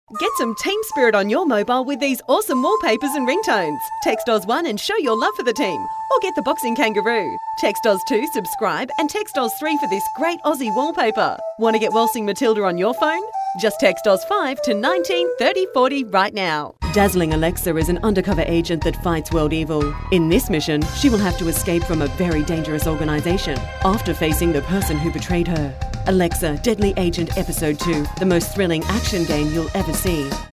Get some team spirit on your mobile with these awesome wallpapers and ringtones. Text Oz1 and show your love for the team. Or get the boxing kangaroo. Text Oz2, subscribe, and text Oz3 for this great Aussie wallpaper. Want to get Waltzing Matilda on your phone? Just text Oz5 to 19 30 40 right now. Dazzling Alexa is an undercover agent that fights world evil. In this mission, she will have to escape from a very dangerous organisation after facing the person who betrayed her. Alexa, Deadly Agent Episode 2, the most thrilling action game you'll ever see.